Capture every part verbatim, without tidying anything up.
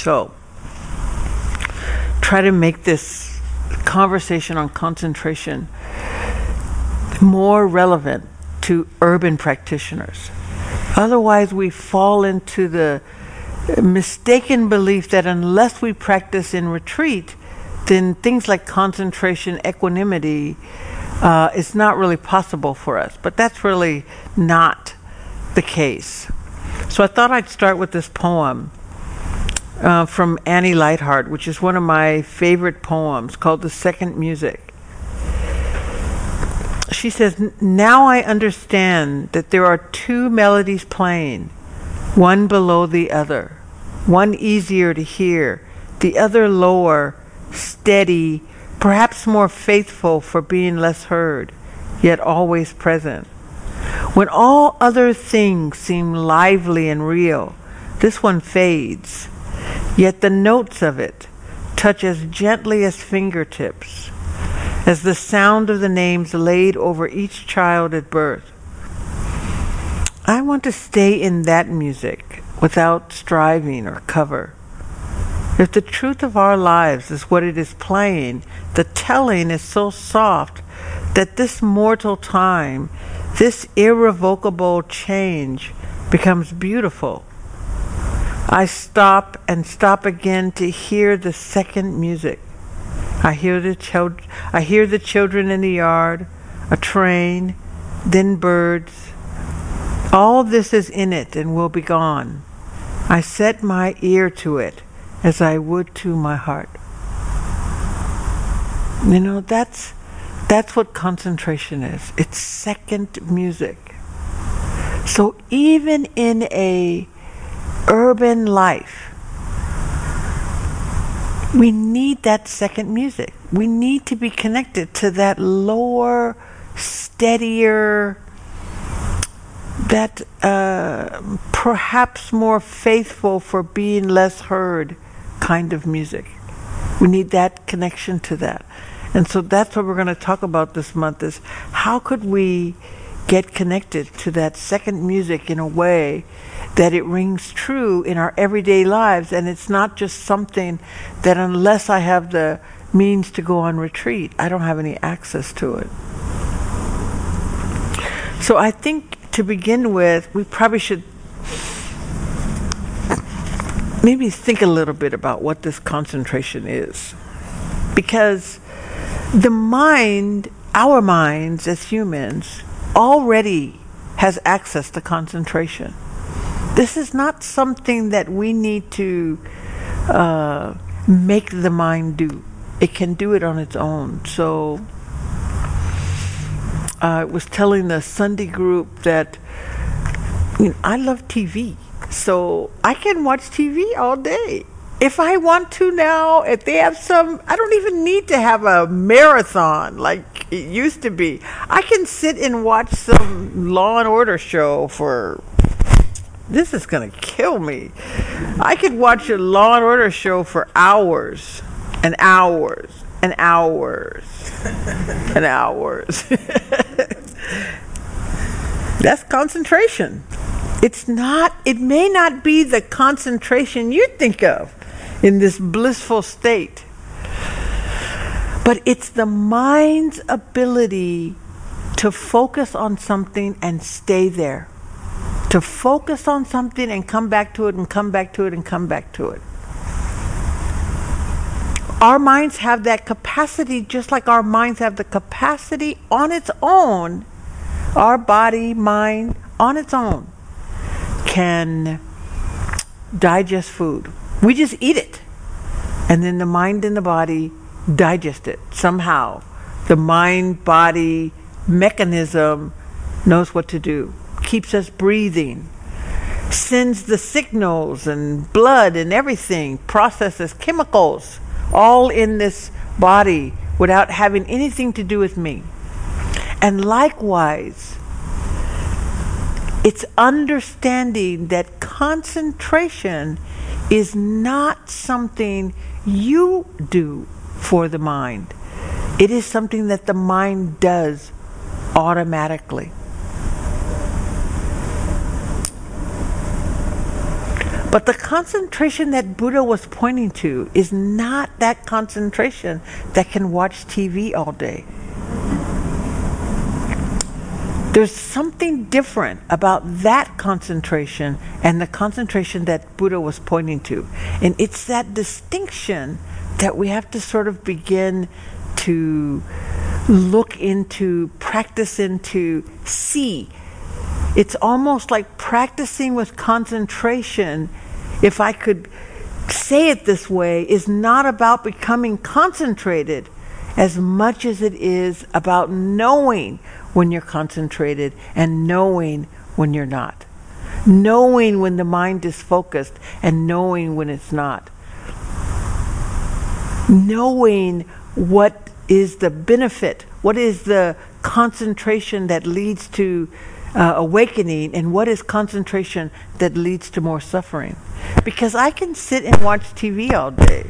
So, try to make this conversation on concentration more relevant to urban practitioners. Otherwise, we fall into the mistaken belief that unless we practice in retreat, then things like concentration, equanimity, uh, is not really possible for us. But that's really not the case. So I thought I'd start with this poem uh, from Annie Lightheart, which is one of my favorite poems, called The Second Music. She says, "Now I understand that there are two melodies playing, one below the other, one easier to hear, the other lower, steady, perhaps more faithful for being less heard, yet always present. When all other things seem lively and real, this one fades, yet the notes of it touch as gently as fingertips, as the sound of the names laid over each child at birth. I want to stay in that music without striving or cover. If the truth of our lives is what it is playing, the telling is so soft that this mortal time, this irrevocable change, becomes beautiful. I stop and stop again to hear the second music. I hear the chil- I hear the children in the yard, a train, then birds. All this is in it and will be gone. I set my ear to it as I would to my heart." You know, that's that's what concentration is. It's second music. So even in a urban life, we need that second music. We need to be connected to that lower, steadier, that uh, perhaps more faithful for being less heard kind of music. We need that connection to that. And so that's what we're going to talk about this month, is how could we get connected to that second music in a way that it rings true in our everyday lives, and it's not just something that unless I have the means to go on retreat, I don't have any access to it. So I think to begin with, we probably should maybe think a little bit about what this concentration is. Because the mind, our minds as humans, already has access to concentration. This is not something that we need to uh, make the mind do. It can do it on its own. So I was telling the Sunday group that, you know, I love T V. So I can watch T V all day. If I want to now, if they have some, I don't even need to have a marathon like it used to be. I can sit and watch some Law and Order show for, this is going to kill me. I could watch a Law and Order show for hours and hours and hours and hours. That's concentration. It's not, it may not be the concentration you think of in this blissful state, but it's the mind's ability to focus on something and stay there. To focus on something and come back to it and come back to it and come back to it. Our minds have that capacity, just like our minds have the capacity on its own. Our body, mind, on its own, can digest food. We just eat it. And then the mind and the body digest it. Somehow, the mind-body mechanism knows what to do. Keeps us breathing. Sends the signals and blood and everything. Processes chemicals. All in this body without having anything to do with me. And likewise, it's understanding that concentration is not something you do for the mind. It is something that the mind does automatically. But the concentration that Buddha was pointing to is not that concentration that can watch T V all day. There's something different about that concentration and the concentration that Buddha was pointing to. And it's that distinction that we have to sort of begin to look into, practice into, see. It's almost like practicing with concentration, if I could say it this way, is not about becoming concentrated as much as it is about knowing when you're concentrated and knowing when you're not. Knowing when the mind is focused and knowing when it's not. Knowing what is the benefit, what is the concentration that leads to uh, awakening, and what is concentration that leads to more suffering. Because I can sit and watch T V all day.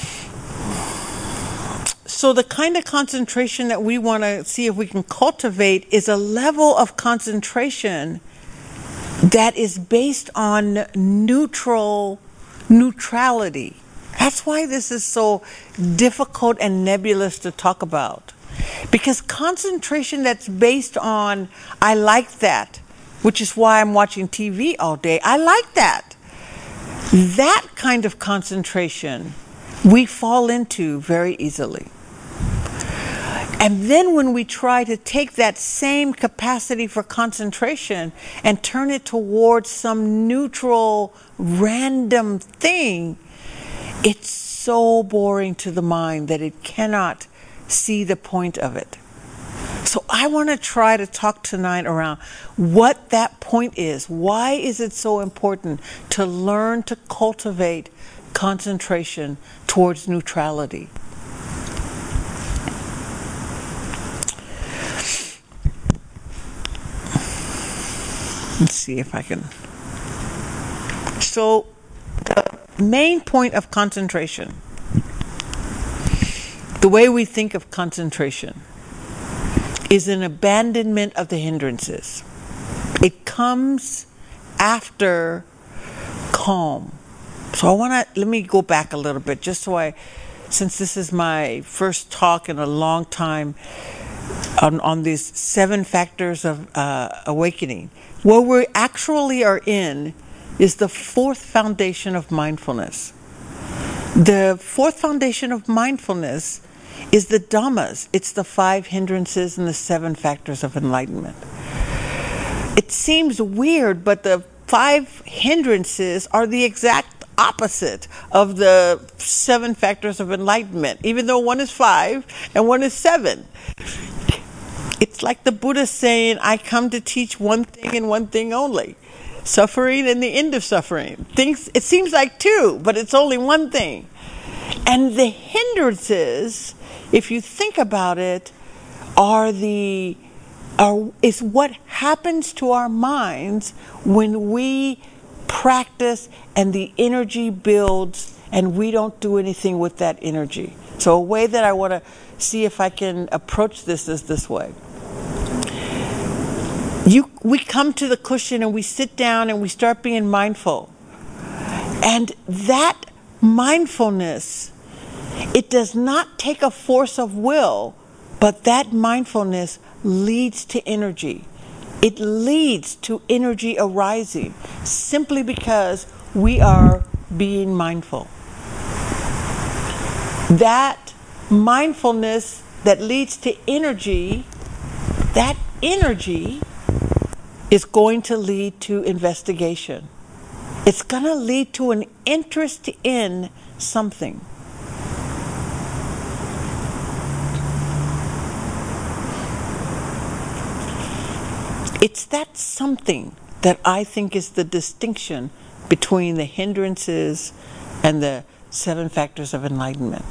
So the kind of concentration that we want to see if we can cultivate is a level of concentration that is based on neutral neutrality. That's why this is so difficult and nebulous to talk about. Because concentration that's based on, I like that, which is why I'm watching T V all day. I like that. That kind of concentration we fall into very easily. And then when we try to take that same capacity for concentration and turn it towards some neutral, random thing, it's so boring to the mind that it cannot see the point of it. So I want to try to talk tonight around what that point is. Why is it so important to learn to cultivate concentration towards neutrality? Let's see if I can. So, the main point of concentration, the way we think of concentration, is an abandonment of the hindrances. It comes after calm. So I want to, let me go back a little bit, just so I, since this is my first talk in a long time on, on these seven factors of uh, awakening. What we actually are in is the fourth foundation of mindfulness. The fourth foundation of mindfulness is the Dhammas. It's the five hindrances and the seven factors of enlightenment. It seems weird, but the five hindrances are the exact opposite of the seven factors of enlightenment, even though one is five and one is seven. It's like the Buddha saying, I come to teach one thing and one thing only. Suffering and the end of suffering. Things, it seems like two, but it's only one thing. And the hindrances, if you think about it, are the are, is what happens to our minds when we practice and the energy builds and we don't do anything with that energy. So a way that I want to see if I can approach this is this way. You, we come to the cushion and we sit down and we start being mindful. And that mindfulness, it does not take a force of will, but that mindfulness leads to energy. It leads to energy arising simply because we are being mindful. That mindfulness that leads to energy, that energy is going to lead to investigation. It's going to lead to an interest in something. It's that something that I think is the distinction between the hindrances and the seven factors of enlightenment.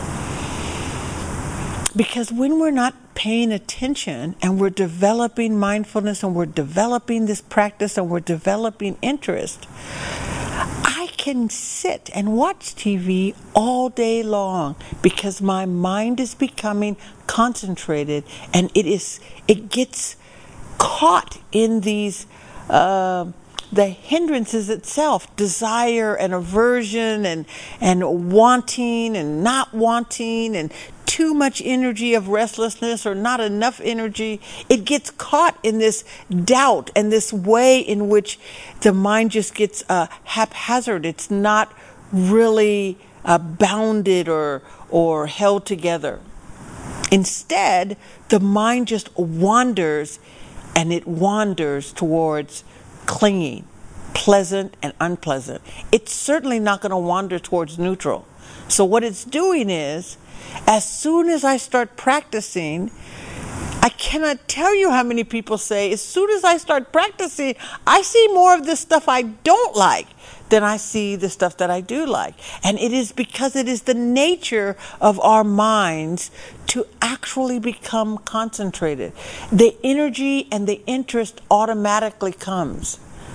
Because when we're not paying attention and we're developing mindfulness and we're developing this practice and we're developing interest, I can sit and watch T V all day long because my mind is becoming concentrated and it is it gets caught in these uh, the hindrances itself, desire and aversion and, and wanting and not wanting and too much energy of restlessness or not enough energy, it gets caught in this doubt and this way in which the mind just gets uh, haphazard. It's not really uh, bounded or or held together. Instead, the mind just wanders, and it wanders towards clinging, pleasant and unpleasant. It's certainly not going to wander towards neutral. So what it's doing is, as soon as I start practicing, I cannot tell you how many people say, as soon as I start practicing, I see more of this stuff I don't like than I see the stuff that I do like. And it is because it is the nature of our minds to actually become concentrated. The energy and the interest automatically comes.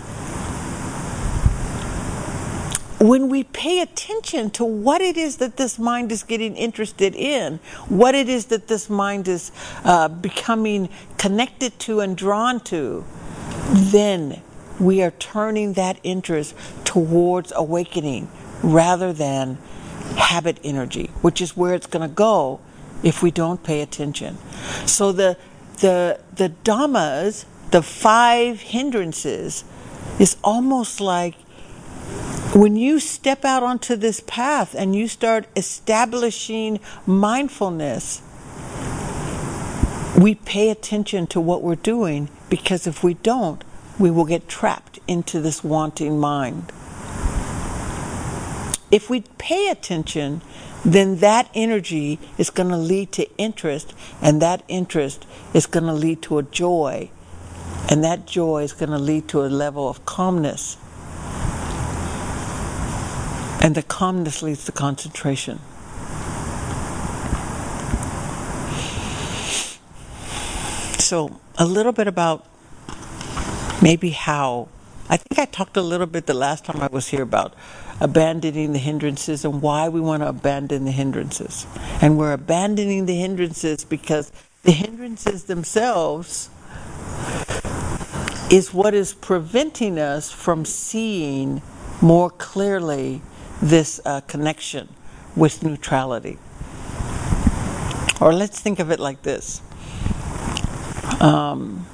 When we pay attention to what it is that this mind is getting interested in, what it is that this mind is uh, becoming connected to and drawn to, then we are turning that interest towards awakening rather than habit energy, which is where it's going to go if we don't pay attention. So the the the dhammas, the five hindrances, is almost like when you step out onto this path and you start establishing mindfulness, we pay attention to what we're doing, because if we don't, we will get trapped into this wanting mind. If we pay attention, then that energy is going to lead to interest, and that interest is going to lead to a joy, and that joy is going to lead to a level of calmness. And the calmness leads to concentration. So, a little bit about maybe how, I think I talked a little bit the last time I was here about abandoning the hindrances and why we want to abandon the hindrances. And we're abandoning the hindrances because the hindrances themselves is what is preventing us from seeing more clearly this uh, connection with neutrality. Or let's think of it like this. Um,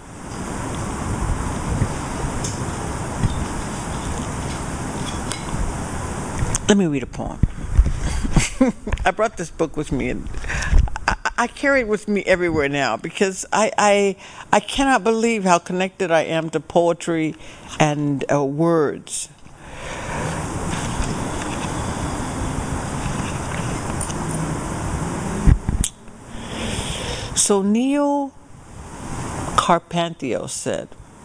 let me read a poem. I brought this book with me, and I, I carry it with me everywhere now because I, I I cannot believe how connected I am to poetry and uh, words. So Neil Carpentier said,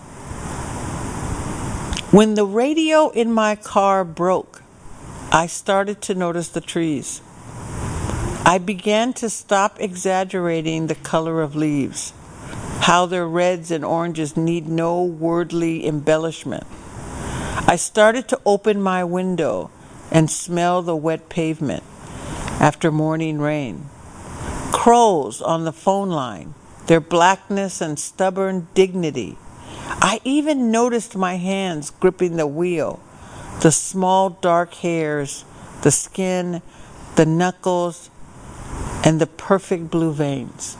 "When the radio in my car broke, I started to notice the trees. I began to stop exaggerating the color of leaves, how their reds and oranges need no wordly embellishment. I started to open my window and smell the wet pavement after morning rain. Crows on the phone line, their blackness and stubborn dignity. I even noticed my hands gripping the wheel, the small dark hairs, the skin, the knuckles, and the perfect blue veins."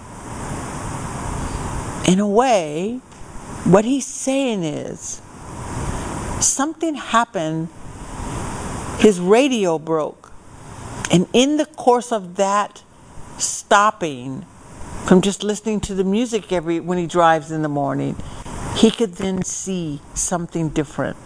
In a way, what he's saying is, something happened, his radio broke, and in the course of that stopping from just listening to the music every when he drives in the morning, he could then see something different.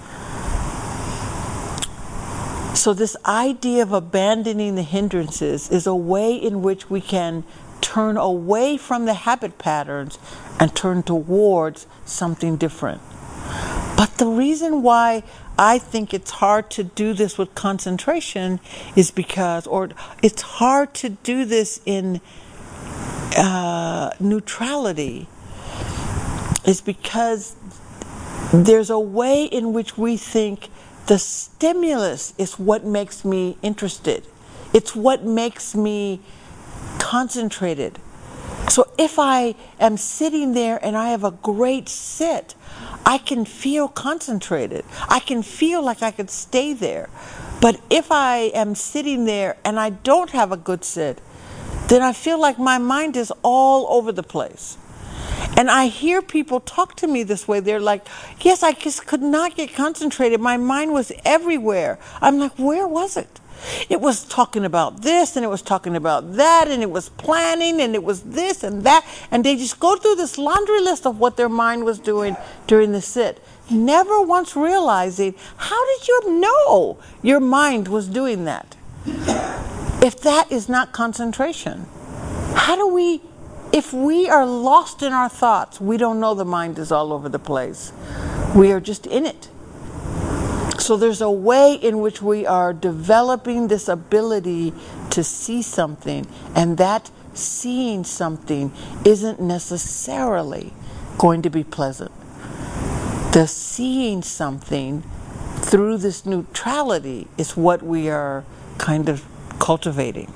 So this idea of abandoning the hindrances is a way in which we can turn away from the habit patterns and turn towards something different. But the reason why I think it's hard to do this with concentration is because, or it's hard to do this in uh, neutrality, is because there's a way in which we think the stimulus is what makes me interested. It's what makes me concentrated. So if I am sitting there and I have a great sit, I can feel concentrated. I can feel like I could stay there. But if I am sitting there and I don't have a good sit, then I feel like my mind is all over the place. And I hear people talk to me this way. They're like, yes, I just could not get concentrated. My mind was everywhere. I'm like, where was it? It was talking about this, and it was talking about that, and it was planning, and it was this and that. And they just go through this laundry list of what their mind was doing during the sit, never once realizing, how did you know your mind was doing that? If that is not concentration, how do we, if we are lost in our thoughts, we don't know the mind is all over the place. We are just in it. So there's a way in which we are developing this ability to see something, and that seeing something isn't necessarily going to be pleasant. The seeing something through this neutrality is what we are kind of cultivating.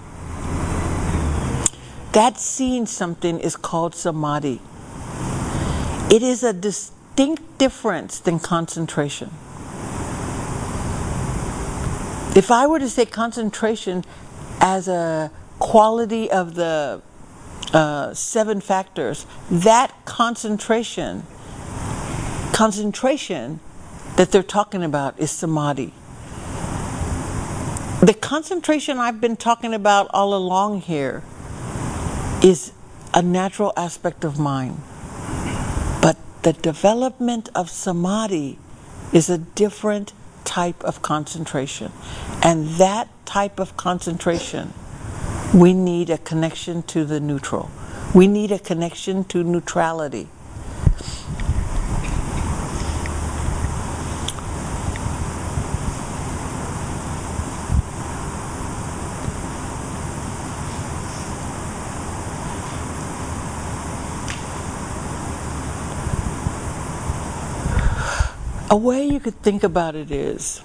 That seeing something is called samadhi. It is a distinct difference than concentration. If I were to say concentration as a quality of the uh, seven factors, that concentration, concentration that they're talking about is samadhi. The concentration I've been talking about all along here is a natural aspect of mind. But the development of samadhi is a different type of concentration. And that type of concentration, we need a connection to the neutral. We need a connection to neutrality. A way you could think about it is,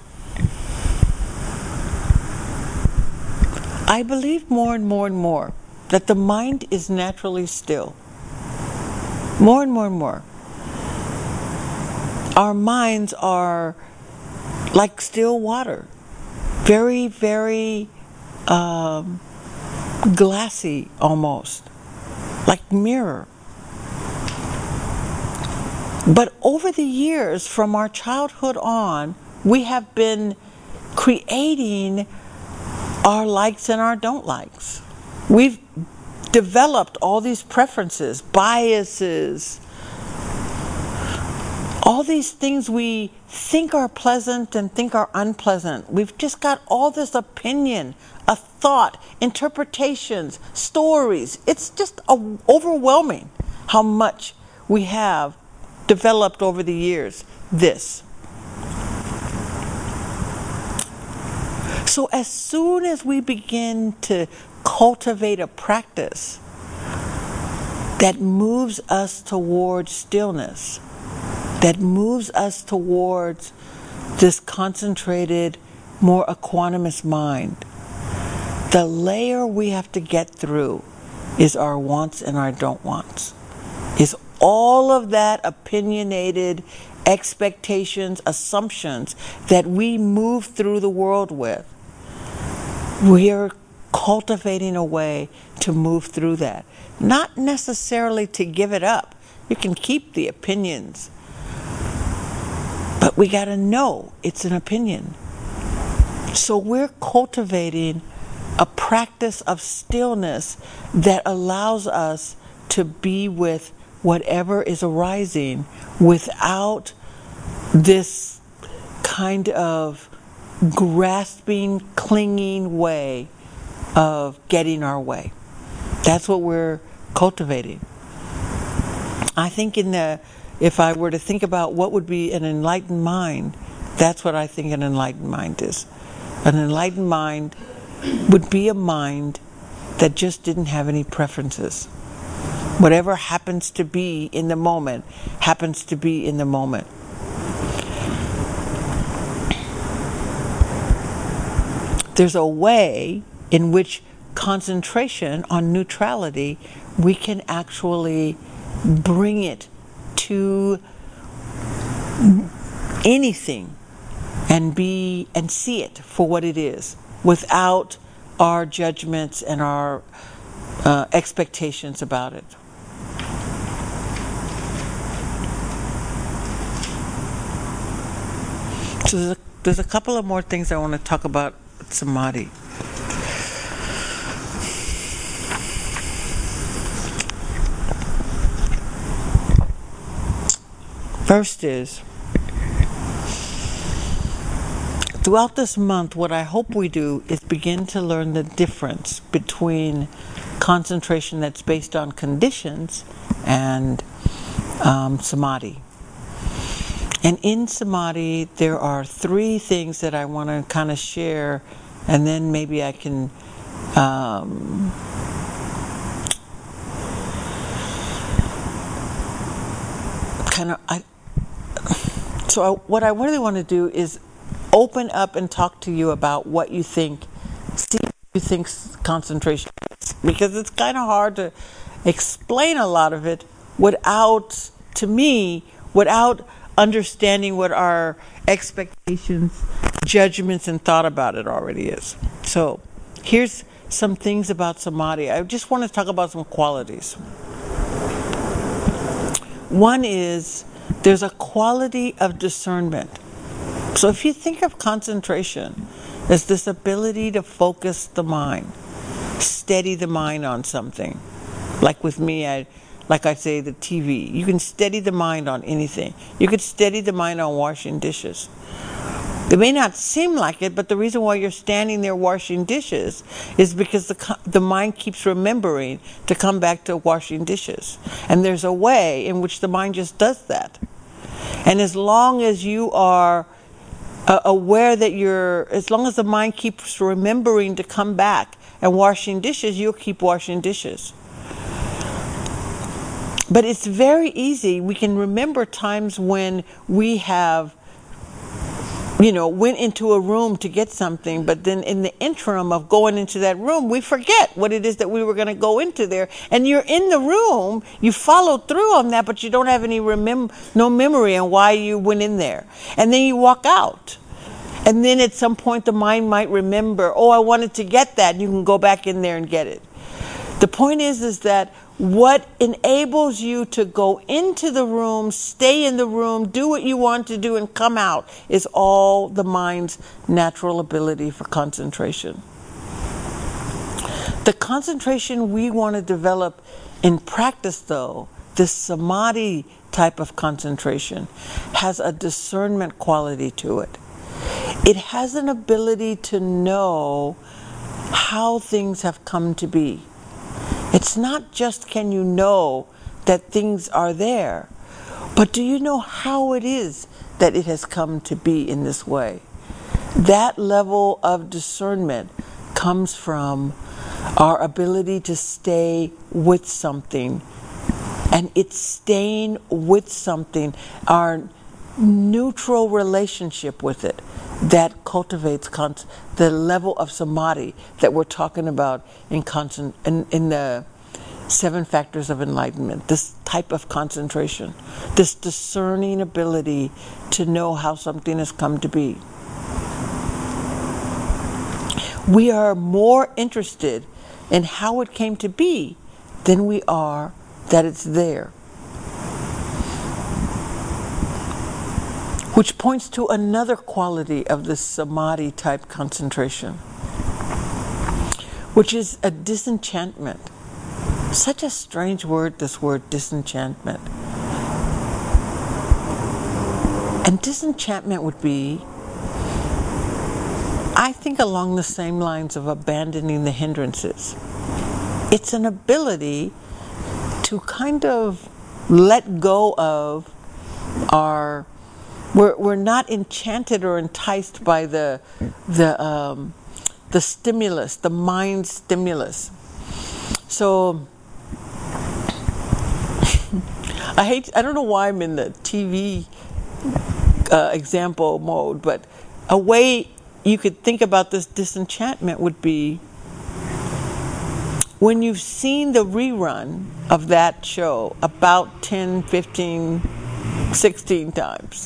I believe more and more and more that the mind is naturally still. More and more and more. Our minds are like still water. Very, very um, glassy almost. Like mirror. But over the years, from our childhood on, we have been creating our likes and our don't likes. We've developed all these preferences, biases, all these things we think are pleasant and think are unpleasant. We've just got all this opinion, a thought, interpretations, stories. It's just a, overwhelming how much we have developed over the years this. So as soon as we begin to cultivate a practice that moves us towards stillness, that moves us towards this concentrated, more equanimous mind, the layer we have to get through is our wants and our don't wants. Is all of that opinionated expectations, assumptions that we move through the world with. We are cultivating a way to move through that. Not necessarily to give it up. You can keep the opinions. But we got to know it's an opinion. So we're cultivating a practice of stillness that allows us to be with whatever is arising without this kind of grasping, clinging way of getting our way. That's what we're cultivating. I think in the, if I were to think about what would be an enlightened mind, that's what I think an enlightened mind is. An enlightened mind would be a mind that just didn't have any preferences. Whatever happens to be in the moment, happens to be in the moment. There's a way in which concentration on neutrality, we can actually bring it to anything and be and see it for what it is, without our judgments and our uh, expectations about it. So there's a, there's a couple of more things I want to talk about samadhi. First is, throughout this month, what I hope we do is begin to learn the difference between concentration that's based on conditions and um, samadhi. And in samadhi, there are three things that I want to kind of share, and then maybe I can um, kind of... I, so I, what I really want to do is open up and talk to you about what you think, see what you think concentration is. Because it's kind of hard to explain a lot of it without, to me, without understanding what our expectations, judgments, and thought about it already is. So here's some things about samadhi. I just want to talk about some qualities. One is, there's a quality of discernment. So if you think of concentration as this ability to focus the mind, steady the mind on something, like with me, I, like I say, the T V, you can steady the mind on anything. You could steady the mind on washing dishes. It may not seem like it, but the reason why you're standing there washing dishes is because the the mind keeps remembering to come back to washing dishes. And there's a way in which the mind just does that. And as long as you are uh, aware that you're, as long as the mind keeps remembering to come back and washing dishes, you'll keep washing dishes. But it's very easy. We can remember times when we have, you know, went into a room to get something, but then in the interim of going into that room, we forget what it is that we were going to go into there. And you're in the room, you followed through on that, but you don't have any remem- no memory on why you went in there. And then you walk out. And then at some point the mind might remember, oh, I wanted to get that, and you can go back in there and get it. The point is, is that what enables you to go into the room, stay in the room, do what you want to do, and come out is all the mind's natural ability for concentration. The concentration we want to develop in practice, though, this samadhi type of concentration, has a discernment quality to it. It has an ability to know how things have come to be. It's not just can you know that things are there, but do you know how it is that it has come to be in this way? That level of discernment comes from our ability to stay with something, and it's staying with something, our neutral relationship with it, that cultivates con- the level of samadhi that we're talking about in, con- in, in the seven factors of enlightenment. This type of concentration, this discerning ability to know how something has come to be. We are more interested in how it came to be than we are that it's there. Which points to another quality of this samadhi type concentration, which is a disenchantment. Such a strange word, this word disenchantment. And disenchantment would be, I think, along the same lines of abandoning the hindrances. It's an ability to kind of let go of our We're we're not enchanted or enticed by the the um, the stimulus, the mind stimulus. So I hate. I don't know why I'm in the T V uh, example mode, but a way you could think about this disenchantment would be when you've seen the rerun of that show about ten, fifteen, sixteen times,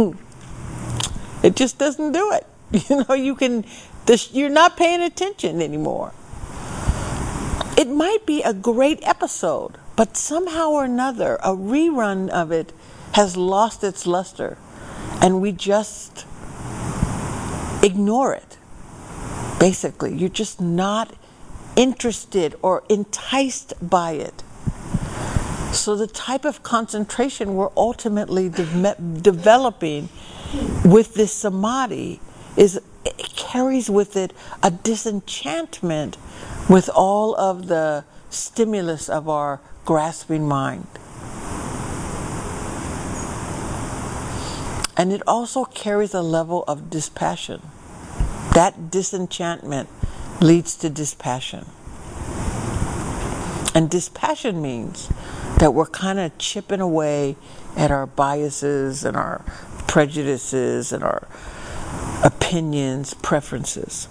it just doesn't do it. You know, you can, you're not paying attention anymore. It might be a great episode, but somehow or another, a rerun of it has lost its luster, and we just ignore it. Basically, you're just not interested or enticed by it. So the type of concentration we're ultimately de- developing with this samadhi is, it carries with it a disenchantment with all of the stimulus of our grasping mind. And it also carries a level of dispassion. That disenchantment leads to dispassion. And dispassion means that we're kind of chipping away at our biases and our prejudices and our opinions, preferences.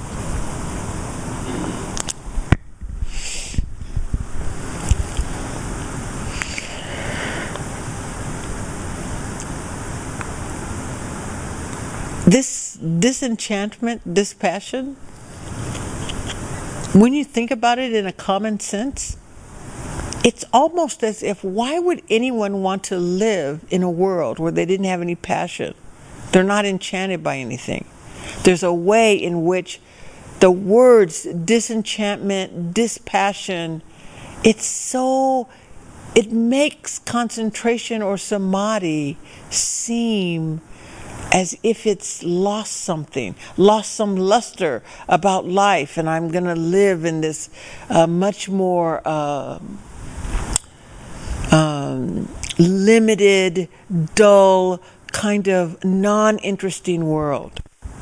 This disenchantment, dispassion, when you think about it in a common sense, it's almost as if, why would anyone want to live in a world where they didn't have any passion? They're not enchanted by anything. There's a way in which the words disenchantment, dispassion, it's so, it makes concentration or samadhi seem as if it's lost something, lost some luster about life, and I'm going to live in this uh, much more uh, um, limited, dull, kind of non-interesting world.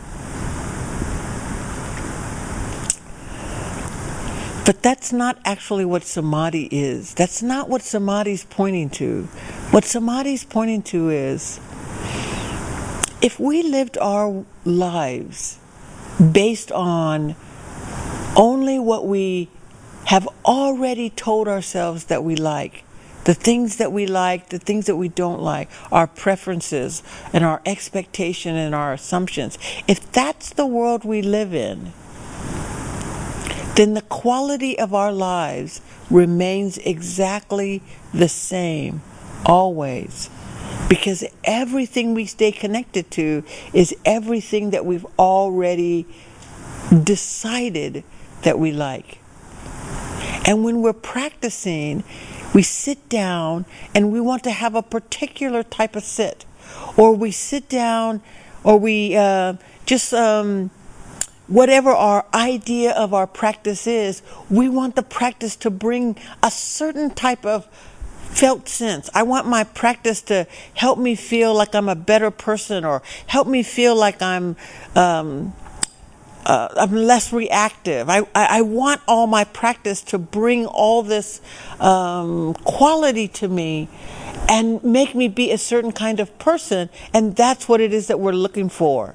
But that's not actually what samadhi is. That's not what samadhi is pointing to. What samadhi is pointing to is, if we lived our lives based on only what we have already told ourselves that we like, the things that we like, the things that we don't like, our preferences and our expectation and our assumptions, if that's the world we live in, then the quality of our lives remains exactly the same, always. Because everything we stay connected to is everything that we've already decided that we like. And when we're practicing, we sit down and we want to have a particular type of sit. Or we sit down, or we uh, just, um, whatever our idea of our practice is, we want the practice to bring a certain type of felt sense. I want my practice to help me feel like I'm a better person, or help me feel like I'm um, uh, I'm less reactive. I, I, I want all my practice to bring all this um, quality to me and make me be a certain kind of person, and that's what it is that we're looking for.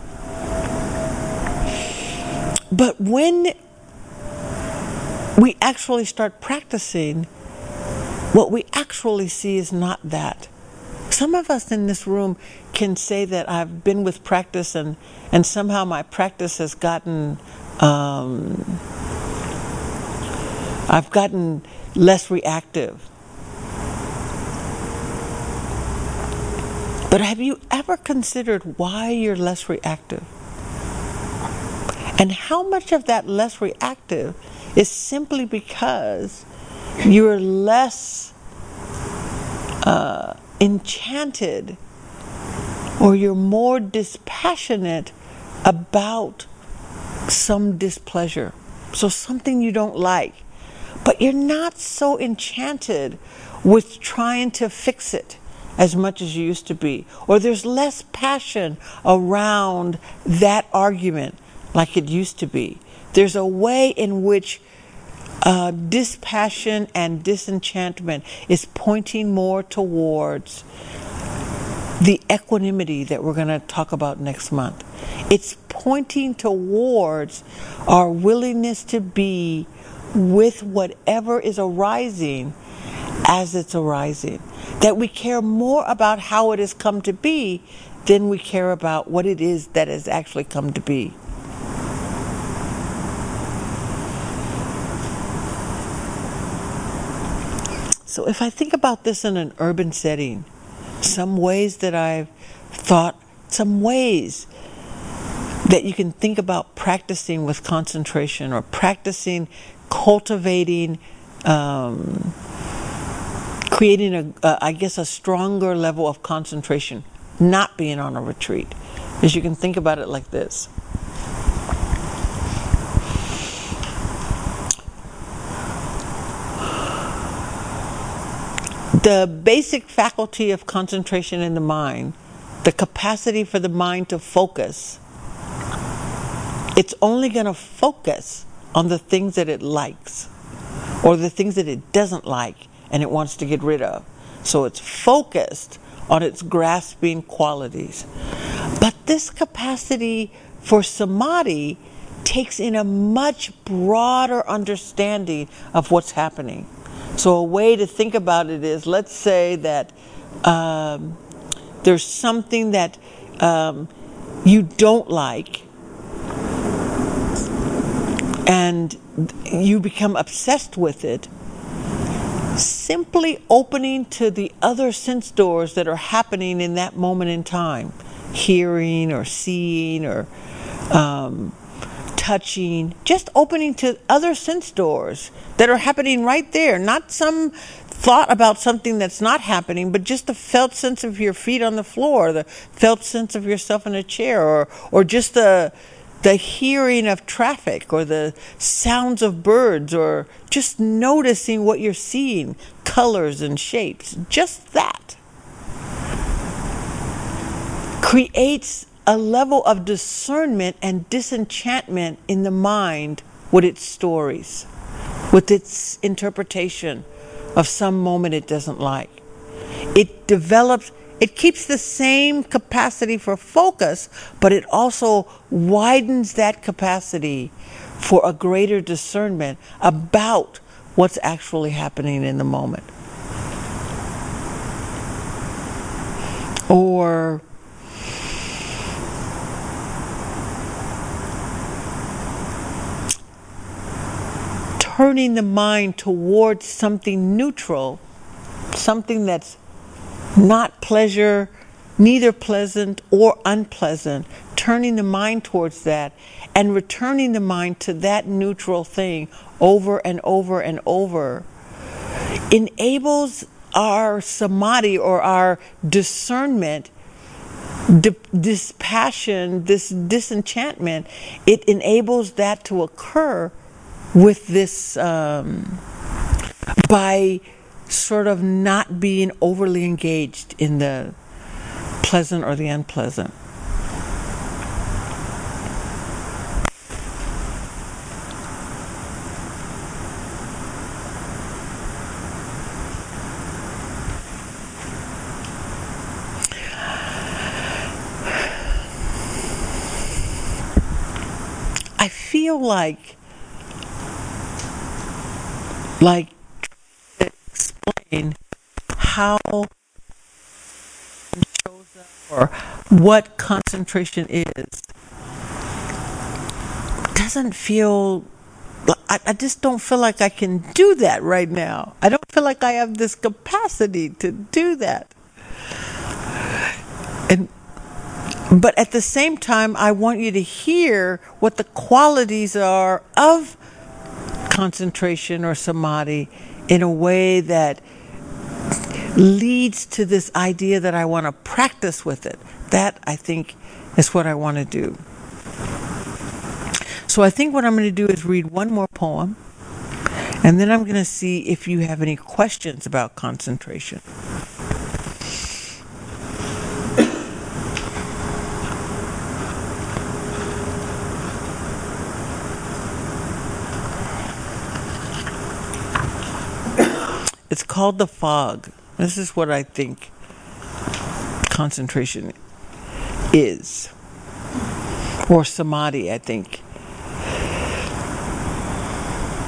But when we actually start practicing, what we actually see is not that. Some of us in this room can say that I've been with practice and, and somehow my practice has gotten, um, I've gotten less reactive. But have you ever considered why you're less reactive? And how much of that less reactive is simply because you're less uh, enchanted, or you're more dispassionate about some displeasure. So something you don't like, but you're not so enchanted with trying to fix it as much as you used to be. Or there's less passion around that argument like it used to be. There's a way in which Uh, dispassion and disenchantment is pointing more towards the equanimity that we're going to talk about next month. It's pointing towards our willingness to be with whatever is arising as it's arising. That we care more about how it has come to be than we care about what it is that has actually come to be. So if I think about this in an urban setting, some ways that I've thought, some ways that you can think about practicing with concentration or practicing cultivating, um, creating a, uh, I guess, a stronger level of concentration, not being on a retreat, is you can think about it like this. The basic faculty of concentration in the mind, the capacity for the mind to focus, it's only going to focus on the things that it likes or the things that it doesn't like and it wants to get rid of. So it's focused on its grasping qualities. But this capacity for samadhi takes in a much broader understanding of what's happening. So a way to think about it is, let's say that um, there's something that um, you don't like, and you become obsessed with it. Simply opening to the other sense doors that are happening in that moment in time, hearing or seeing or um, touching, just opening to other sense doors that are happening right there. Not some thought about something that's not happening, but just the felt sense of your feet on the floor, the felt sense of yourself in a chair, or or just the the hearing of traffic, or the sounds of birds, or just noticing what you're seeing, colors and shapes. Just that creates a level of discernment and disenchantment in the mind with its stories, with its interpretation of some moment it doesn't like. It develops, it keeps the same capacity for focus, but it also widens that capacity for a greater discernment about what's actually happening in the moment. Or turning the mind towards something neutral, something that's not pleasure, neither pleasant or unpleasant, turning the mind towards that and returning the mind to that neutral thing over and over and over enables our samadhi, or our discernment, di- this passion, this disenchantment. It enables that to occur with this, um, by sort of not being overly engaged in the pleasant or the unpleasant. I feel like like to explain how it shows up or what concentration is doesn't feel, I, I just don't feel like I can do that right now. I don't feel like I have this capacity to do that. And but at the same time, I want you to hear what the qualities are of concentration or samadhi in a way that leads to this idea that I want to practice with it. That, I think, is what I want to do. So I think what I'm going to do is read one more poem, and then I'm going to see if you have any questions about concentration. It's called The Fog. This is what I think concentration is. Or samadhi, I think.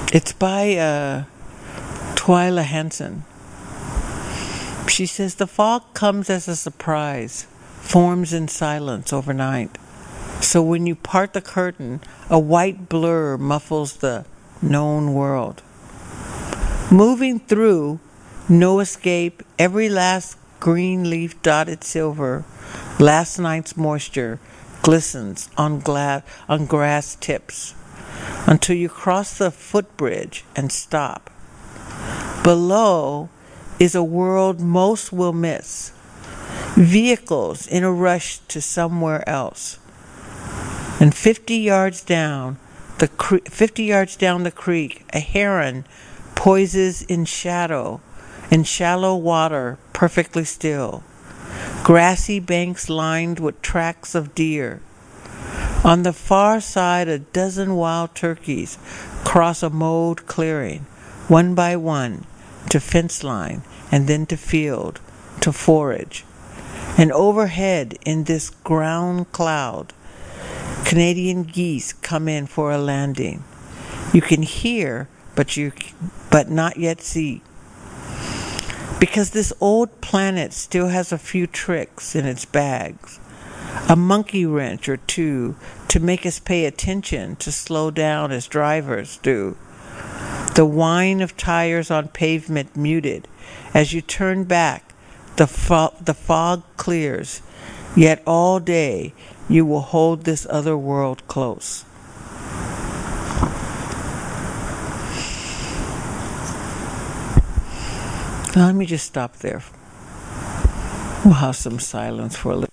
It's by uh, Twyla Hansen. She says, the fog comes as a surprise, forms in silence overnight. So when you part the curtain, a white blur muffles the known world. Moving through, no escape, every last green leaf dotted silver, last night's moisture glistens on, gla- on grass tips, until you cross the footbridge and stop. Below is a world most will miss. Vehicles in a rush to somewhere else. And fifty yards down the cre- fifty yards down the creek, a heron poises in shadow, in shallow water, perfectly still. Grassy banks lined with tracks of deer. On the far side, a dozen wild turkeys cross a mowed clearing, one by one, to fence line, and then to field, to forage. And overhead, in this ground cloud, Canadian geese come in for a landing. You can hear, but you, but not yet see. Because this old planet still has a few tricks in its bags. A monkey wrench or two to make us pay attention, to slow down as drivers do. The whine of tires on pavement muted. As you turn back, the, fo- the fog clears. Yet all day you will hold this other world close. Now let me just stop there. We'll have some silence for a little.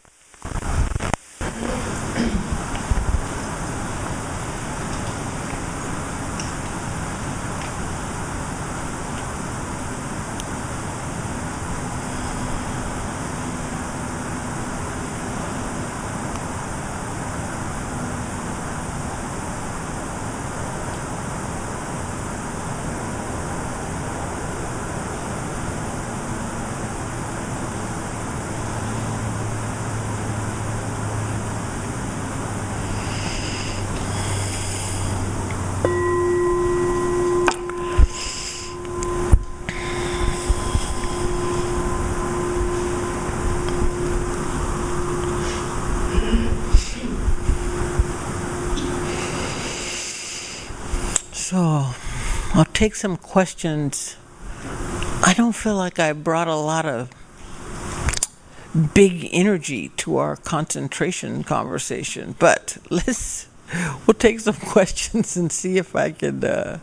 So, I'll take some questions. I don't feel like I brought a lot of big energy to our concentration conversation, but let's, we'll take some questions and see if I can, uh,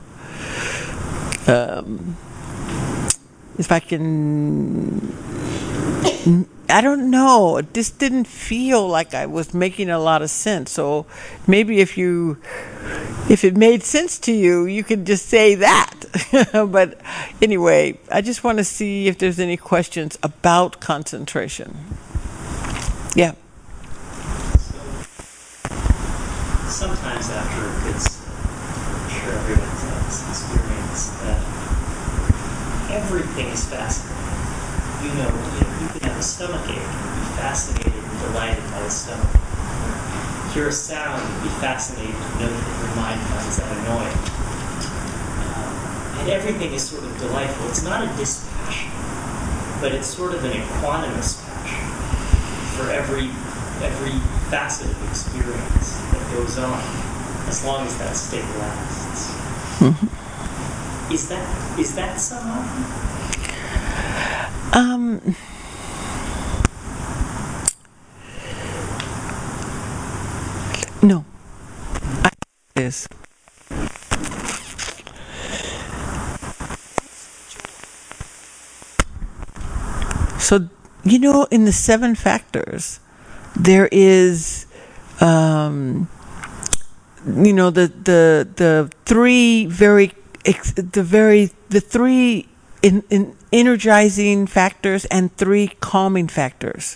um, if I can, I don't know, it just didn't feel like I was making a lot of sense. So maybe if you, if it made sense to you, you could just say that. But anyway, I just want to see if there's any questions about concentration. Yeah. So, sometimes after a good I'm sure everyone's had this experience that everything is fascinating. You know, you, you can have a stomachache and be fascinated and delighted by the stomach. Hear a sound and be fascinated to know that your mind finds that annoying. Um, and everything is sort of delightful. It's not a dispassion, but it's sort of an equanimous passion for every every facet of experience that goes on, as long as that state lasts. Mm-hmm. Is that is that somehow? Um. No. I is. So, you know, in the seven factors, there is, um, you know, the the the three very, the very the three in, in energizing factors and three calming factors.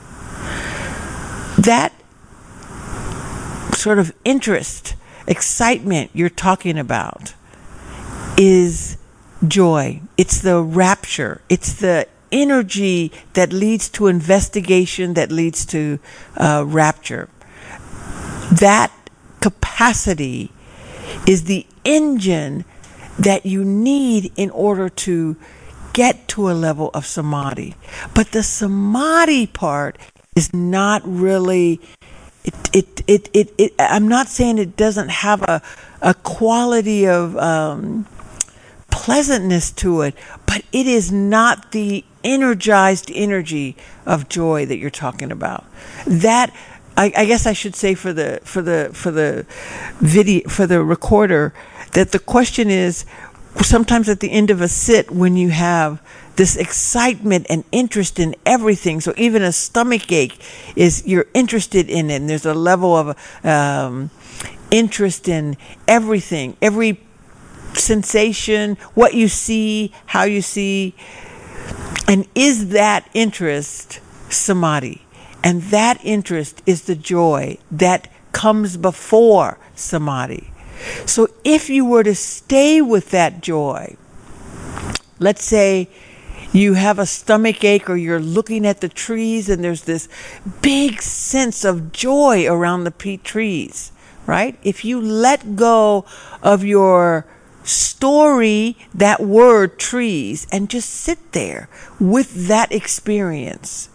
That sort of interest, excitement you're talking about is joy. It's the rapture. It's the energy that leads to investigation, that leads to uh, rapture. That capacity is the engine that you need in order to get to a level of samadhi. But the samadhi part is not really, it, it, it, it, it I'm not saying it doesn't have a, a quality of um, pleasantness to it, but it is not the energized energy of joy that you're talking about. That, I, I guess I should say for the for the for the video for the recorder, that the question is, sometimes at the end of a sit, when you have this excitement and interest in everything, so even a stomach ache is, you're interested in it, and there's a level of um, interest in everything, every sensation, what you see, how you see, and is that interest samadhi? And that interest is the joy that comes before samadhi. So if you were to stay with that joy, let's say you have a stomach ache, or you're looking at the trees and there's this big sense of joy around the pe- trees, right? If you let go of your story, that word trees, and just sit there with that experience,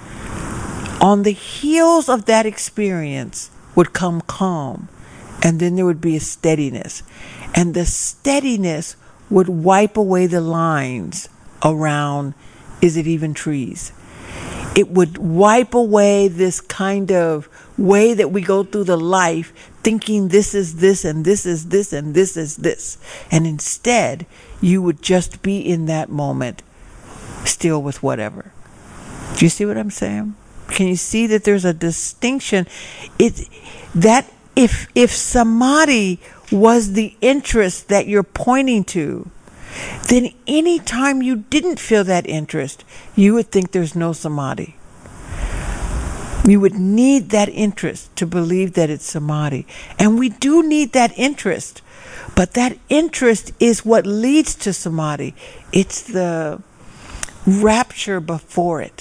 on the heels of that experience would come calm. And then there would be a steadiness. And the steadiness would wipe away the lines around, is it even trees? It would wipe away this kind of way that we go through the life thinking this is this and this is this and this is this. And instead, you would just be in that moment, still with whatever. Do you see what I'm saying? Can you see that there's a distinction? It that If if samadhi was the interest that you're pointing to, then any time you didn't feel that interest, you would think there's no samadhi. You would need that interest to believe that it's samadhi. And we do need that interest. But that interest is what leads to samadhi. It's the rapture before it.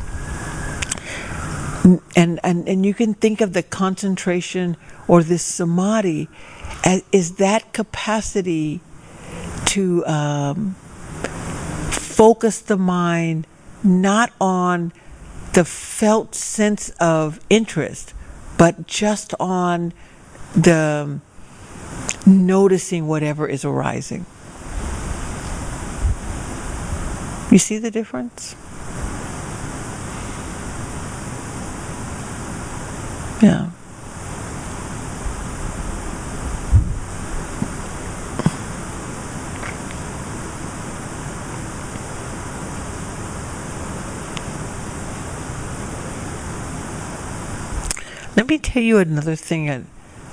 And, and, and you can think of the concentration or this samadhi as is that capacity to um, focus the mind not on the felt sense of interest, but just on the noticing whatever is arising. You see the difference? Yeah. Let me tell you another thing. I,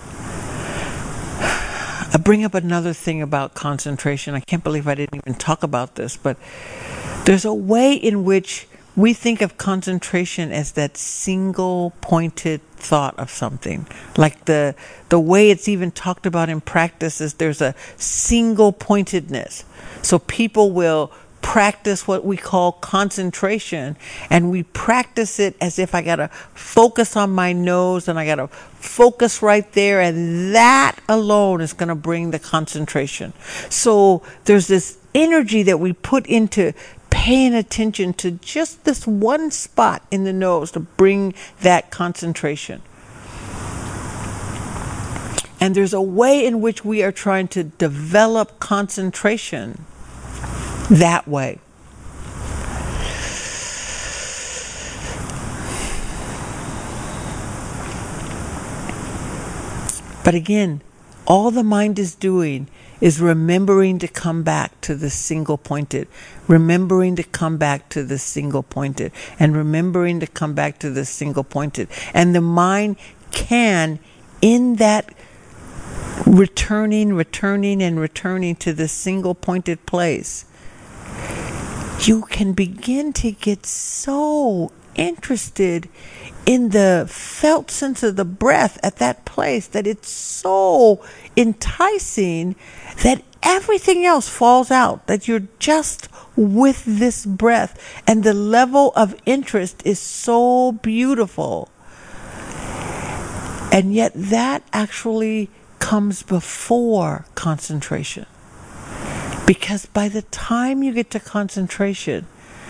I bring up another thing about concentration. I can't believe I didn't even talk about this, but there's a way in which we think of concentration as that single pointed thought of something. Like the the way it's even talked about in practice is there's a single pointedness. So people will practice what we call concentration, and we practice it as if I gotta focus on my nose and I gotta focus right there, and that alone is gonna bring the concentration. So there's this energy that we put into paying attention to just this one spot in the nose to bring that concentration. And there's a way in which we are trying to develop concentration that way. But again, all the mind is doing is remembering to come back to the single pointed, remembering to come back to the single pointed, and remembering to come back to the single pointed. And the mind can, in that returning, returning, and returning to the single pointed place, you can begin to get so interested in the felt sense of the breath at that place that it's so enticing that everything else falls out, that you're just with this breath, and the level of interest is so beautiful. And yet that actually comes before concentration. Because by the time you get to concentration,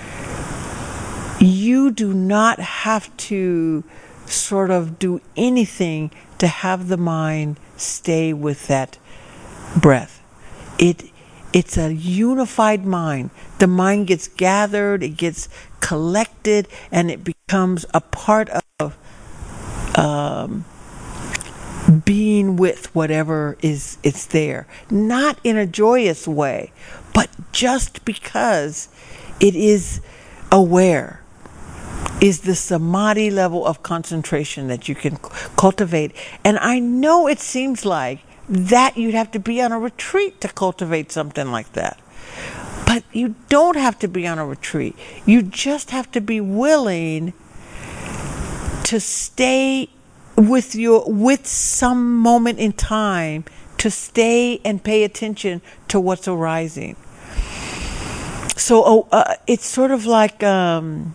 you do not have to sort of do anything to have the mind stay with that breath. It it's a unified mind. The mind gets gathered, it gets collected, and it becomes a part of um, being with whatever is it's there. Not in a joyous way, but just because it is aware. Is the samadhi level of concentration that you can cultivate. And I know it seems like that you'd have to be on a retreat to cultivate something like that. But you don't have to be on a retreat. You just have to be willing to stay with your with some moment in time, to stay and pay attention to what's arising. So oh, uh, it's sort of like um,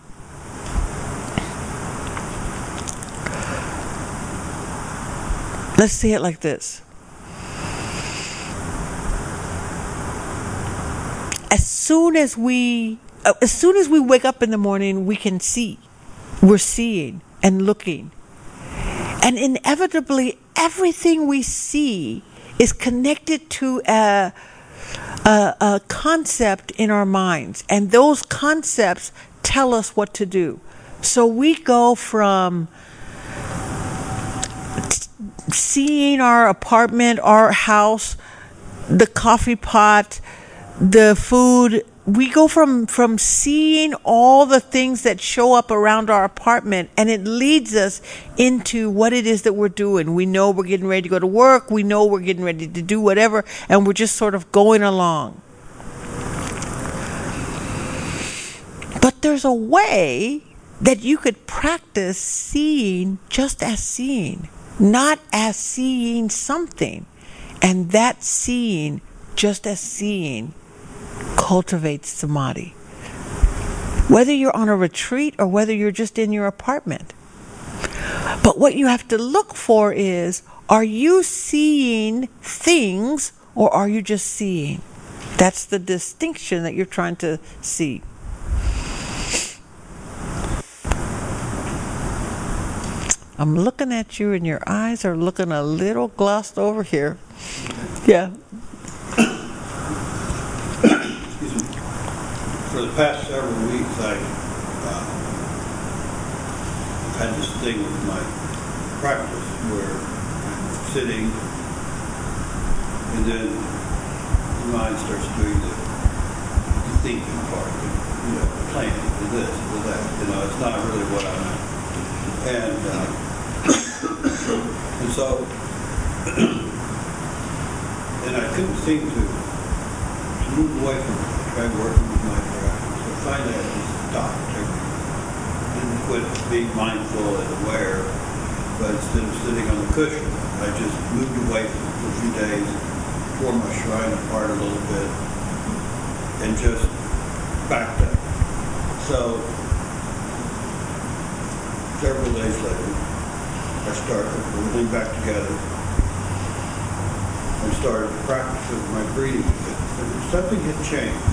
let's say it like this. As soon as we, uh, as soon as we wake up in the morning, we can see. We're seeing and looking. And inevitably, everything we see is connected to a, a, a concept in our minds. And those concepts tell us what to do. So we go from seeing our apartment, our house, the coffee pot, the food, we go from, from seeing all the things that show up around our apartment, and it leads us into what it is that we're doing. We know we're getting ready to go to work, we know we're getting ready to do whatever, and we're just sort of going along. But there's a way that you could practice seeing just as seeing. Not as seeing something. And that seeing, just as seeing, cultivates samadhi. Whether you're on a retreat or whether you're just in your apartment. But what you have to look for is, are you seeing things or are you just seeing? That's the distinction that you're trying to see. I'm looking at you and your eyes are looking a little glossed over here. Yeah. Excuse me. For the past several weeks, I, uh, I've had this thing with my practice where I'm sitting and then the mind starts doing the, the thinking part, you know, planning, to this, to that. You know, it's not really what I'm at. And, uh, and so, and I couldn't seem to, to move away from it. I tried working with my breath. So finally I just stopped. I didn't quit being mindful and aware, but instead of sitting on the cushion, I just moved away from it for a few days, tore my shrine apart a little bit, and just backed up. So, several days later, I started putting back together. I started practicing my breathing again. Something had changed.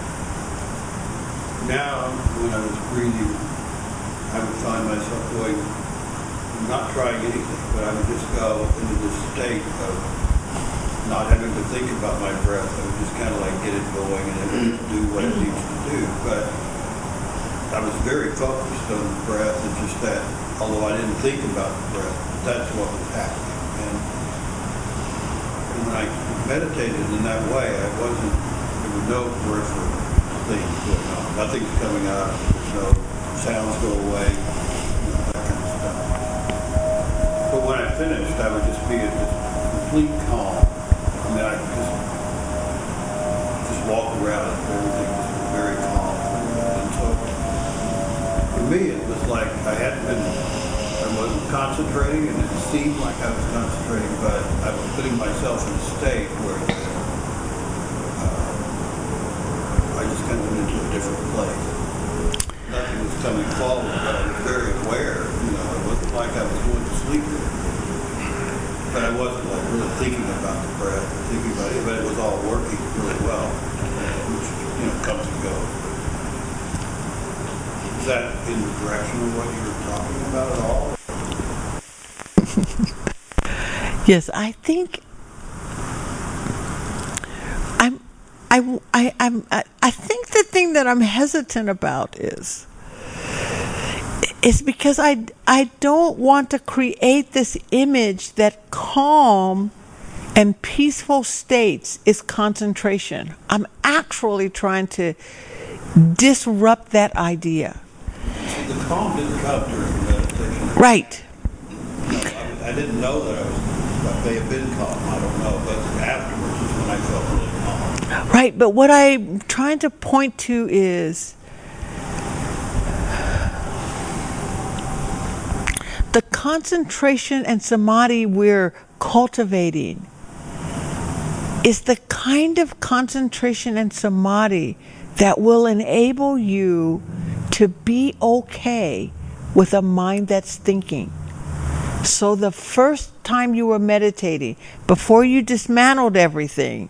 Now, when I was breathing, I would find myself going, not trying anything, but I would just go into this state of not having to think about my breath. I would just kind of like get it going and it would do what it needs to do. But I was very focused on the breath and just that, although I didn't think about the breath, that's what was happening. And, and when I meditated in that way, I wasn't, there were no peripheral things going on. Nothing's coming out, there's no sounds go away, you know, that kind of stuff. But when I finished, I would just be at this complete calm. I mean, I could just, just walk around and everything was very calm. And so, for me, it was like I hadn't been, I wasn't concentrating, and it seemed like I was concentrating, but I was putting myself in a state where uh, I just kind of went into a different place. Nothing was coming forward, but I was very aware. You know, it wasn't like I was going to sleep there. But I wasn't like really thinking about the breath, thinking about it, but it was all working really well. that in the direction of what you're talking about at all? Yes, I think I'm. I, I, I'm, I, I think the thing that I'm hesitant about is is because I, I don't want to create this image that calm and peaceful states is concentration. I'm actually trying to disrupt that idea. See, the calm didn't come during the meditation. Right. No, I, I didn't know that I was, I may have been calm, I don't know, but afterwards is when I felt really calm. Right, but what I'm trying to point to is the concentration and samadhi we're cultivating is the kind of concentration and samadhi that will enable you to be okay with a mind that's thinking. So the first time you were meditating, before you dismantled everything,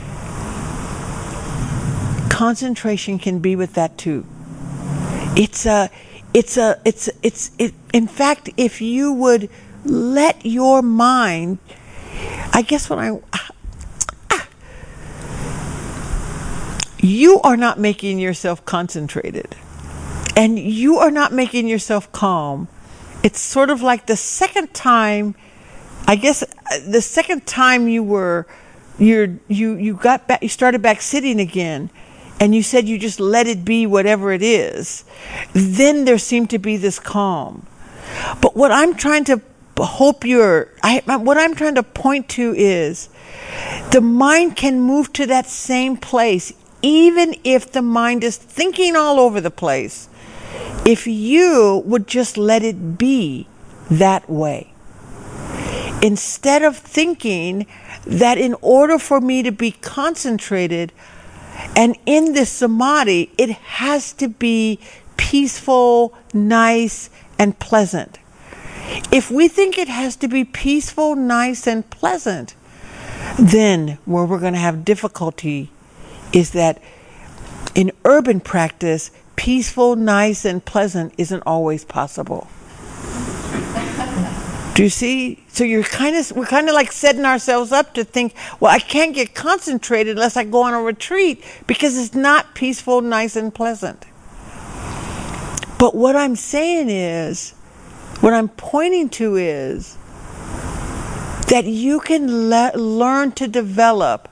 concentration can be with that too. It's a, it's a, it's, it's, it, in fact, if you would let your mind, I guess what I, you are not making yourself concentrated and you are not making yourself calm. It's sort of like the second time, I guess the second time you were, you're, you, you got back, you started back sitting again and you said you just let it be whatever it is, then there seemed to be this calm. But what I'm trying to hope you're, I, what I'm trying to point to is the mind can move to that same place even if the mind is thinking all over the place, if you would just let it be that way. Instead of thinking that in order for me to be concentrated and in this samadhi, it has to be peaceful, nice, and pleasant. If we think it has to be peaceful, nice, and pleasant, then where we're going to have difficulty is that in urban practice, peaceful, nice, and pleasant isn't always possible. Do you see? So you're kind of, we're kind of like setting ourselves up to think, well, I can't get concentrated unless I go on a retreat because it's not peaceful, nice, and pleasant. But what I'm saying is, what I'm pointing to is that you can le- learn to develop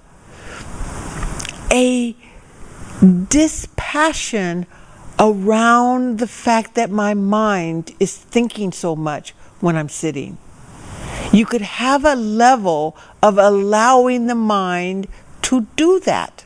a dispassion around the fact that my mind is thinking so much when I'm sitting. You could have a level of allowing the mind to do that.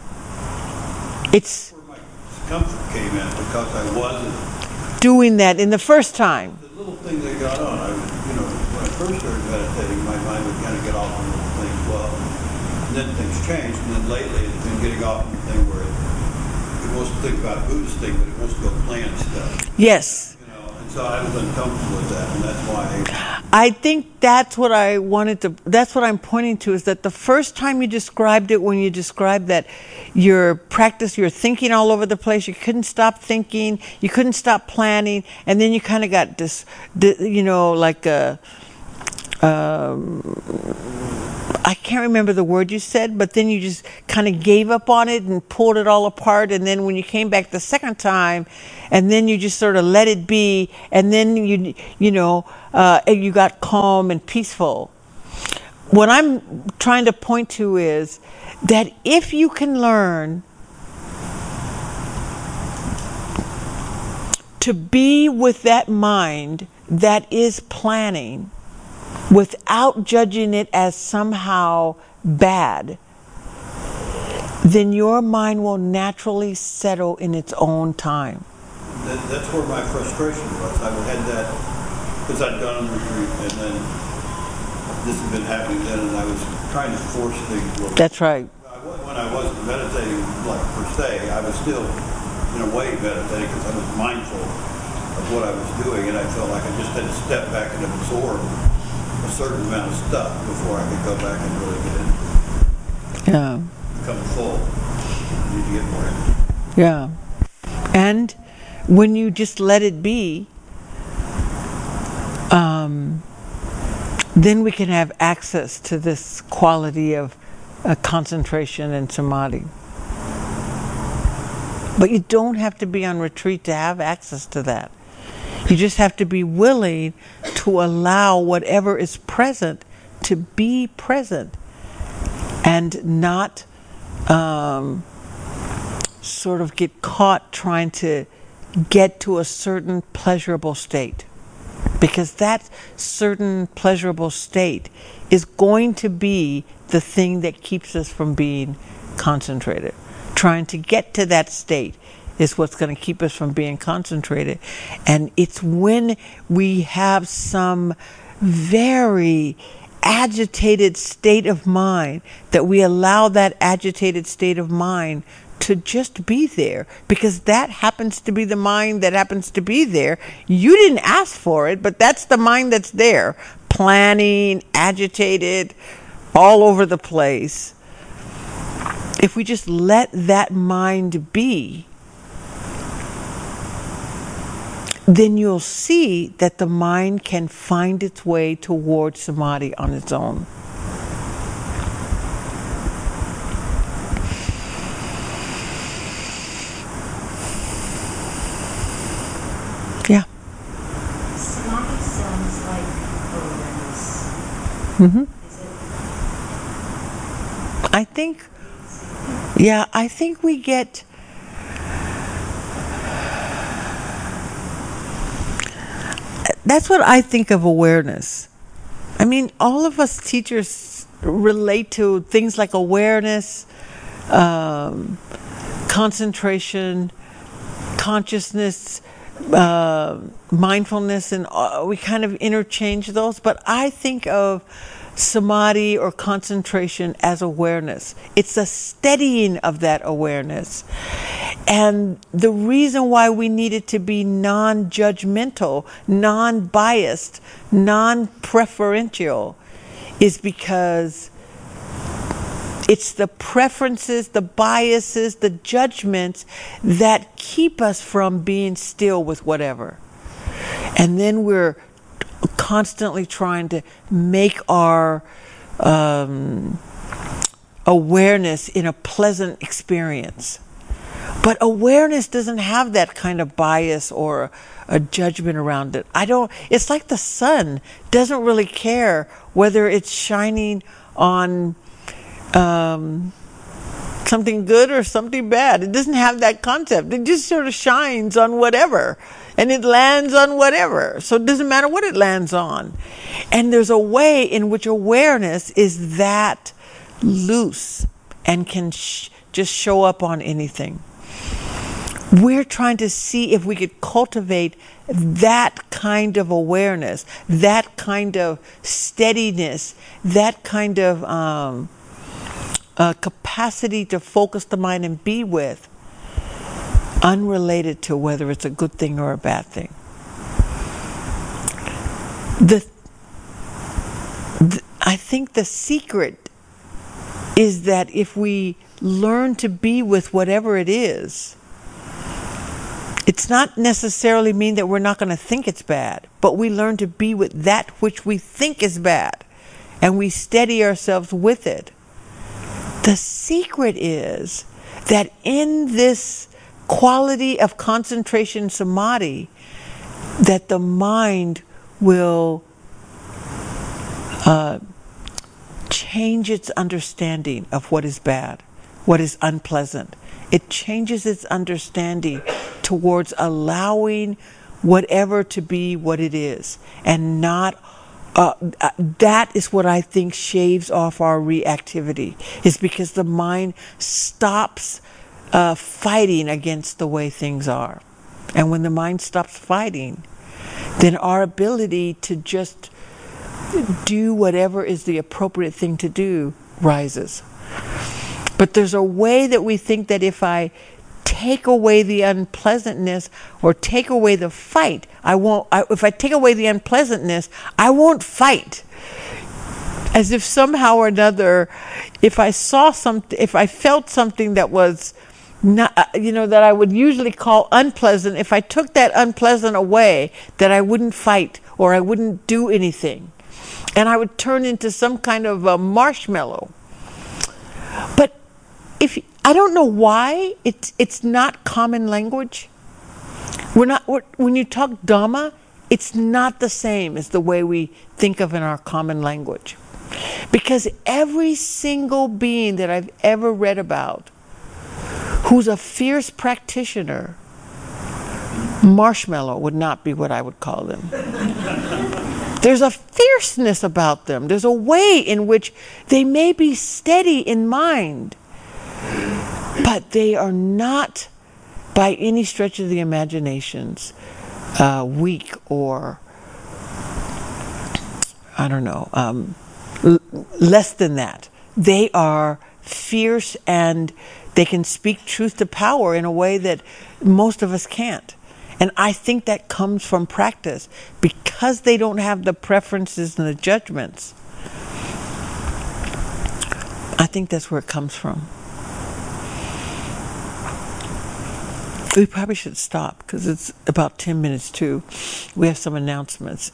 It's Where my discomfort came in because I wasn't doing that in the first time. the little thing that got on. I was, you know, when I first started meditating, my mind would kind of get off on little things. Well, and then things changed, and then lately it's been getting off on the thing where it, it wants to think about Buddhist thing, but it wants to go plan stuff. Yes. You know, and so I was uncomfortable with that, and that's why I, I think that's what I wanted to, that's what I'm pointing to, is that the first time you described it, when you described that your practice, you're thinking all over the place, you couldn't stop thinking, you couldn't stop planning, and then you kind of got this, you know, like a, um, I can't remember the word you said, but then you just kind of gave up on it and pulled it all apart. And then when you came back the second time, and then you just sort of let it be, and then you, you know, uh, you got calm and peaceful. What I'm trying to point to is that if you can learn to be with that mind that is planning, without judging it as somehow bad, then your mind will naturally settle in its own time. that, that's where my frustration was. I had that because I'd gone on retreat, and then this had been happening then, and I was trying to force things. A little That's right. I, wa- when I wasn't meditating, like per se, I was still in a way meditating because I was mindful of what I was doing, and I felt like I just had to step back and absorb a certain amount of stuff before I could go back and really get into it. Yeah. Become full. I need to get more into it. Yeah. And when you just let it be, um, then we can have access to this quality of uh, concentration and samadhi. But you don't have to be on retreat to have access to that. You just have to be willing to allow whatever is present to be present and not um, sort of get caught trying to get to a certain pleasurable state. Because that certain pleasurable state is going to be the thing that keeps us from being concentrated. Trying to get to that state is what's going to keep us from being concentrated. And it's when we have some very agitated state of mind that we allow that agitated state of mind to just be there, because that happens to be the mind that happens to be there. You didn't ask for it, but that's the mind that's there, planning, agitated, all over the place. If we just let that mind be, then you'll see that the mind can find its way towards samadhi on its own. Yeah. Samadhi sounds like awareness. Mm-hmm. Is it? I think, yeah, I think we get, that's what I think of awareness. I mean, all of us teachers relate to things like awareness, um, concentration, consciousness, uh, mindfulness, and uh, we kind of interchange those. But I think of samadhi or concentration as awareness. It's a steadying of that awareness. And the reason why we need it to be non-judgmental, non-biased, non-preferential is because it's the preferences, the biases, the judgments that keep us from being still with whatever. And then we're constantly trying to make our um, awareness in a pleasant experience. But awareness doesn't have that kind of bias or a judgment around it. I don't, it's like the sun doesn't really care whether it's shining on um, something good or something bad. It doesn't have that concept. It just sort of shines on whatever. And it lands on whatever. So it doesn't matter what it lands on. And there's a way in which awareness is that loose and can sh- just show up on anything. We're trying to see if we could cultivate that kind of awareness, that kind of steadiness, that kind of um, uh, capacity to focus the mind and be with, unrelated to whether it's a good thing or a bad thing. The, the I think the secret is that if we learn to be with whatever it is, it's not necessarily mean that we're not going to think it's bad, but we learn to be with that which we think is bad, and we steady ourselves with it. The secret is that in this quality of concentration samadhi, that the mind will uh, change its understanding of what is bad, what is unpleasant. It changes its understanding towards allowing whatever to be what it is, and not uh, that is what I think shaves off our reactivity, is because the mind stops uh, fighting against the way things are. And when the mind stops fighting, then our ability to just do whatever is the appropriate thing to do rises. But there's a way that we think that if I take away the unpleasantness or take away the fight, I won't. I, if I take away the unpleasantness, I won't fight. As if somehow or another, if I saw something, if I felt something that was not, uh, you know, that I would usually call unpleasant, if I took that unpleasant away, that I wouldn't fight or I wouldn't do anything. And I would turn into some kind of a marshmallow. But if I don't know why it's it's not common language. We're not we're, when you talk Dhamma, it's not the same as the way we think of in our common language. Because every single being that I've ever read about who's a fierce practitioner, marshmallow would not be what I would call them. There's a fierceness about them. There's a way in which they may be steady in mind, but they are not, by any stretch of the imaginations, uh, weak or, I don't know, um, l- less than that. They are fierce and they can speak truth to power in a way that most of us can't. And I think that comes from practice because they don't have the preferences and the judgments. I think that's where it comes from. We probably should stop because it's about ten minutes to. We have some announcements.